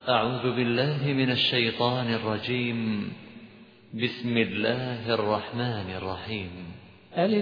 أعوذ بالله من الشيطان الرجيم. بسم الله الرحمن الرحيم. ألف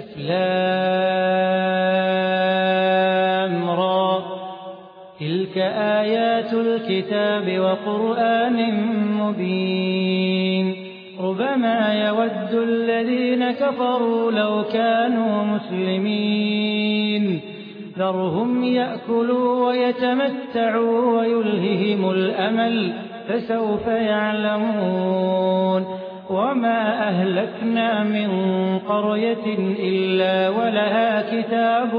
لام را، تلك آيات الكتاب وقرآن مبين. ربما يود الذين كفروا لو كانوا مسلمين. ذرهم يأكلوا ويتمتعوا ويلههم الأمل، فسوف يعلمون. وما أهلكنا من قرية إلا ولها كتاب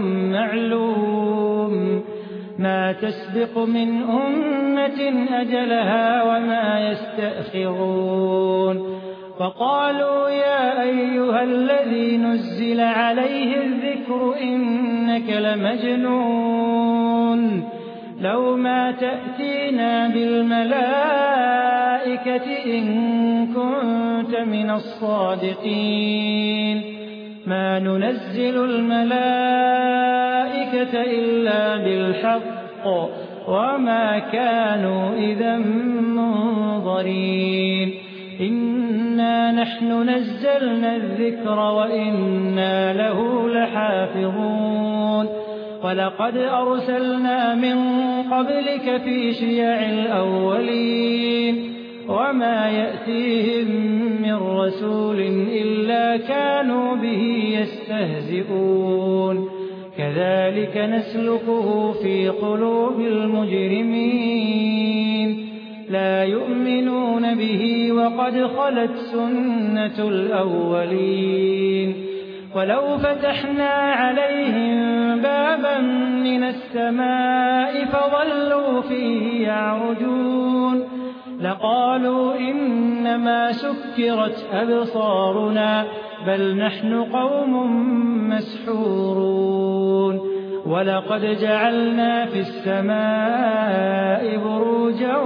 معلوم، ما تسبق من أمة أجلها وما يستأخرون. فقالوا يا أيها الذي نزل عليه الذكر إنك لمجنون، لو ما تأتينا بالملائكة إن كنت من الصادقين. ما ننزل الملائكة إلا بالحق وما كانوا إذا منظرين. إنا نحن نزلنا الذكر وإنا له لحافظون. ولقد أرسلنا من قبلك في شيع الأولين، وما يأتيهم من رسول إلا كانوا به يستهزئون. كذلك نسلكه في قلوب المجرمين، لا يؤمنون به وقد خلت سنة الأولين. ولو فتحنا عليهم بابا من السماء فظلوا فيه يعرجون لقالوا إنما سكرت أبصارنا بل نحن قوم مسحورون. ولقد جعلنا في السماء بروجا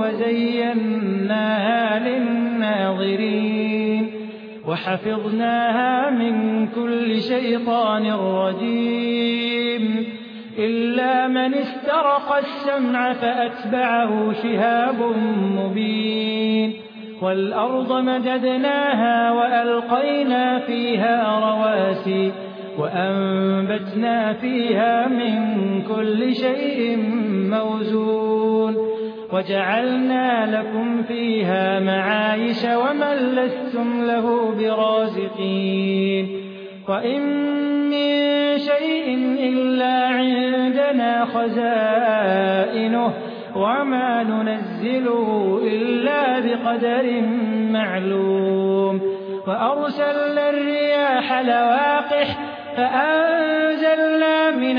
وزيناها للناظرين وحفظناها من كل شيطان رجيم إلا من استرق السمع فأتبعه شهاب مبين. والأرض مددناها وألقينا فيها رواسي وأنبتنا فيها من كل شيء موزون وجعلنا لكم فيها معايش ومن لستم له برازقين. وإن من شيء إلا عندنا خزائنه وما ننزله إلا بقدر معلوم. وأرسلنا الرياح لواقح فأنزلنا من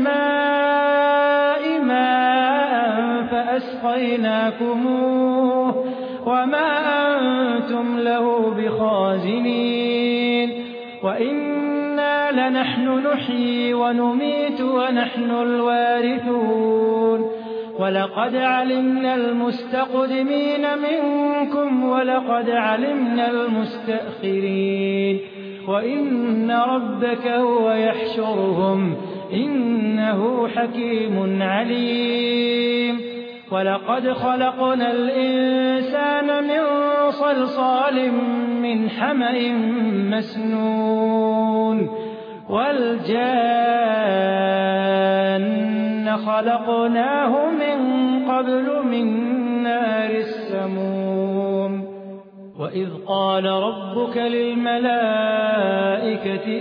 السماء ماء فأسقيناكموه وما أنتم له بخازنين. وإنا لنحن نحيي ونميت ونحن الوارثون. ولقد علمنا المستقدمين منكم ولقد علمنا المستأخرين. وإن ربك هو يحشرهم إنه حكيم عليم. ولقد خلقنا الإنسان من صلصال من حمأ مسنون والجان خلقناه من قبل من نار السموم. وإذ قال ربك للملائكة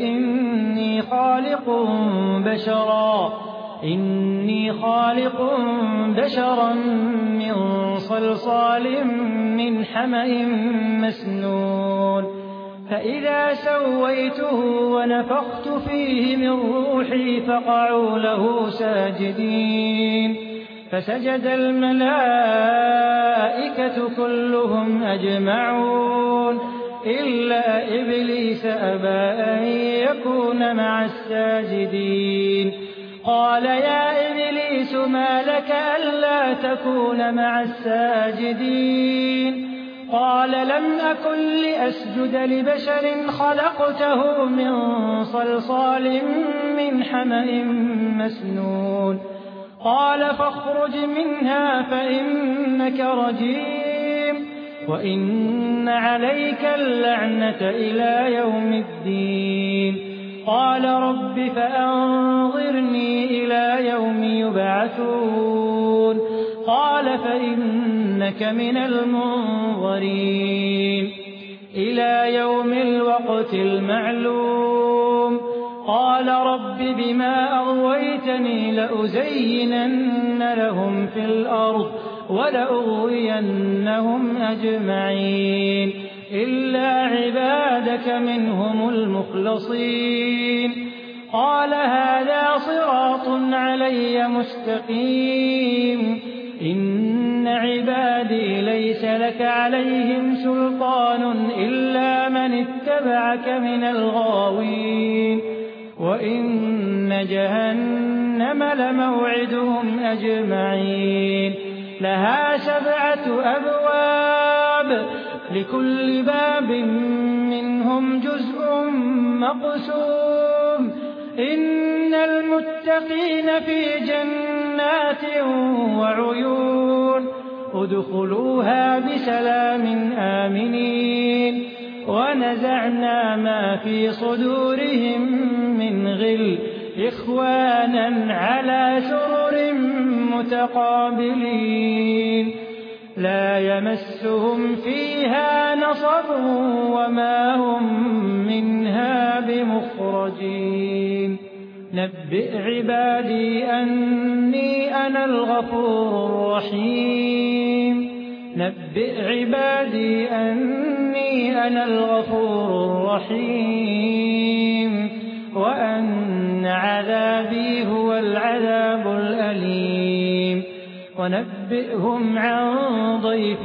إني خالق بشرا من صلصال من حمأ مسنون فإذا سويته ونفخت فيه من روحي فقعوا له ساجدين. فسجد الملائكة كلهم أجمعون إلا إبليس أبى أن يكون مع الساجدين. قال يا إبليس ما لك ألا تكون مع الساجدين؟ قال لم أكن لأسجد لبشر خلقته من صلصال من حمأ مسنون. قال فاخرج منها فإنك إنك رجيم وإن عليك اللعنة إلى يوم الدين قال رب فأنظرني إلى يوم يبعثون قال فإنك من المنظرين إلى يوم الوقت المعلوم قال رب بما أغويتني لأزينن لهم في الأرض ولأغوينهم أجمعين إلا عبادك منهم المخلصين قال هذا صراط علي مستقيم إن عبادي ليس لك عليهم سلطان إلا من اتبعك من الغاوين وإن جهنم لموعدهم أجمعين لها 7 أبواب لكل باب منهم جزء مقسوم إن المتقين في جنات وعيون ادخلوها بسلام آمنين ونزعنا ما في صدورهم من غل إخوانا على سرر متقابلين لا يمسهم فيها نصب وما هم منها بمخرجين نبئ عبادي أني أنا الغفور الرحيم نبئ عبادي أني أنا الغفور الرحيم وأن عذابي هو العذاب الأليم ونبئهم عن ضيف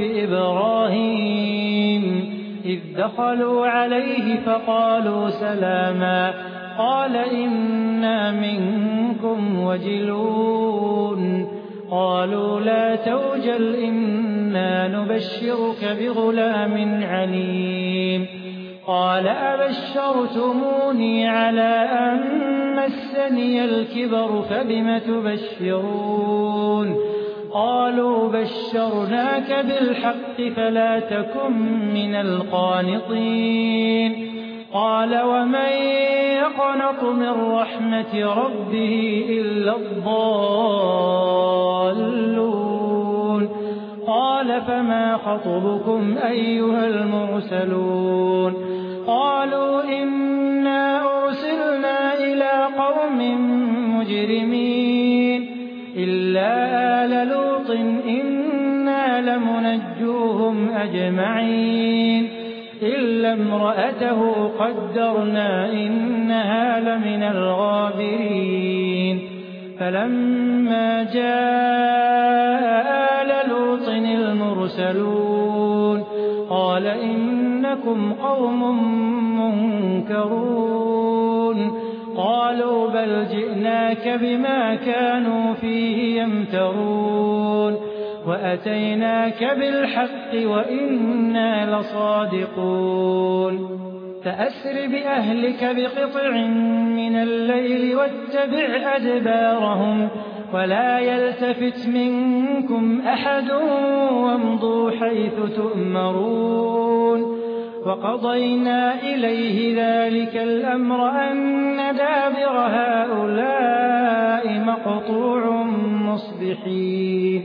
إبراهيم إذ دخلوا عليه فقالوا سلاما قال إنا منكم وجلون قالوا لا توجل إنا نبشرك بغلام عليم قال أبشرتموني على أن مسني الكبر فبم تبشرون قالوا بشرناك بالحق فلا تكن من القانطين قال ومن يقنط من رحمة ربه إلا الضالون قال فما خطبكم أيها المرسلون قالوا إنا أرسلنا إلى قوم مجرمين إلا آل لوط إنا لمنجوهم أجمعين إلا امرأته قدرنا إنها لمن الغابرين فلما جاء آل لوط المرسلون قال إنكم قوم منكرون قالوا بل جئناك بما كانوا فيه يمترون وأتيناك بالحق وإنا لصادقون فأسر بأهلك بقطع من الليل واتبع أدبارهم ولا يلتفت منكم أحد وامضوا حيث تؤمرون وقضينا إليه ذلك الأمر أن دابر هؤلاء مقطوع مصبحين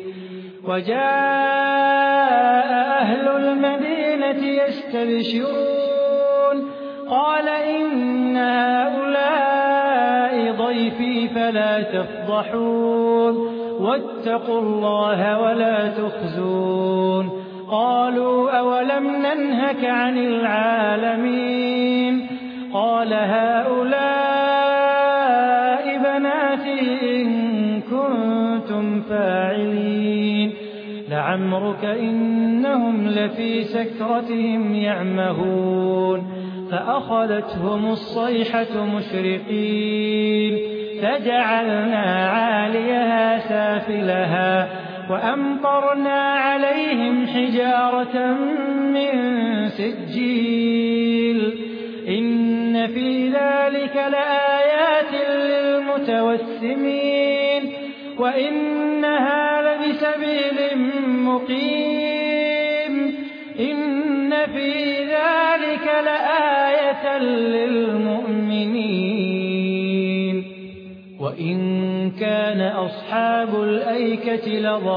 وجاء أهل المدينة يستبشرون قال إن هؤلاء ضيفي فلا تفضحون واتقوا الله ولا تخزون قالوا أولم ننهك عن العالمين قال هؤلاء بناتي إن كنتم فاعلين لعمرك إنهم لفي سكرتهم يعمهون فأخذتهم الصيحة مشرقين فجعلنا عاليها سافلها وأمطرنا عليهم حجارة من سجيل إن في ذلك لآيات للمتوسمين وإنها لبسبيل مقيم إن في ذلك لآية للمؤمنين وإن كان أصحاب الأيكة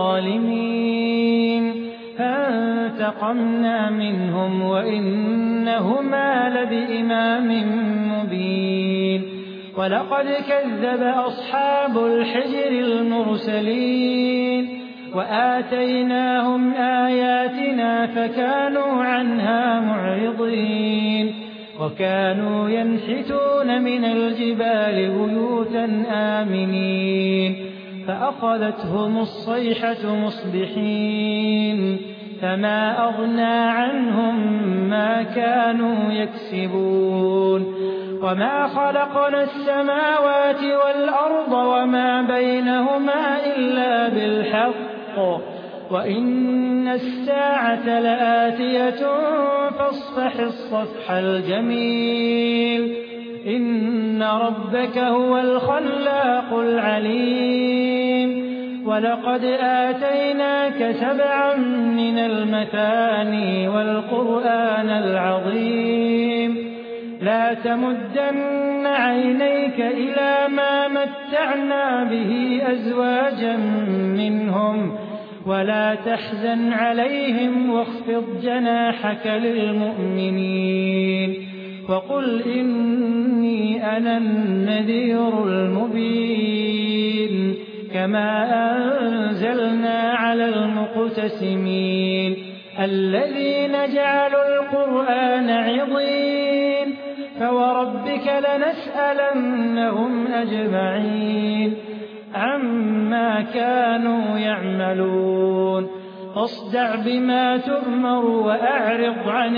لظالمين فانتقمنا منهم وإنهما لبإمام مبين ولقد كذب أصحاب الحجر المرسلين وآتيناهم آياتنا فكانوا عنها معرضين وكانوا ينحتون من الجبال بيوتا آمنين فأخذتهم الصيحة مصبحين فما أغنى عنهم ما كانوا يكسبون وما خلقنا السماوات والأرض وما بينهما إلا بالحق وإن الساعة لآتية فاصفح الصفح الجميل إن ربك هو الخلاق العليم ولقد آتيناك 7 من المثاني والقرآن العظيم لا تمدن عينيك إلى ما متعنا به أزواجا منهم ولا تحزن عليهم واخفض جناحك للمؤمنين وقل إني أنا النذير المبين كما أنزلنا على المقتسمين الذين جعلوا القرآن عضين فوربك لنسألنهم أجمعين عما كانوا يعملون فاصدع بما تؤمر وأعرض عن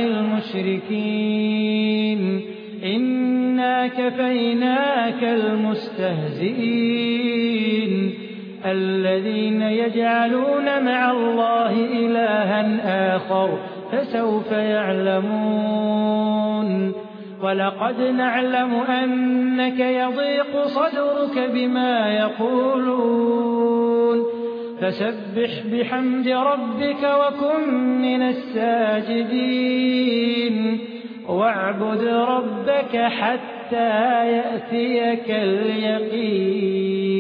المشركين إنا كفيناك المستهزئين الذين يجعلون مع الله إلها آخر فسوف يعلمون ولقد نعلم أنك يضيق صدرك بما يقولون فسبح بحمد ربك وكن من الساجدين واعبد ربك حتى يأتيك اليقين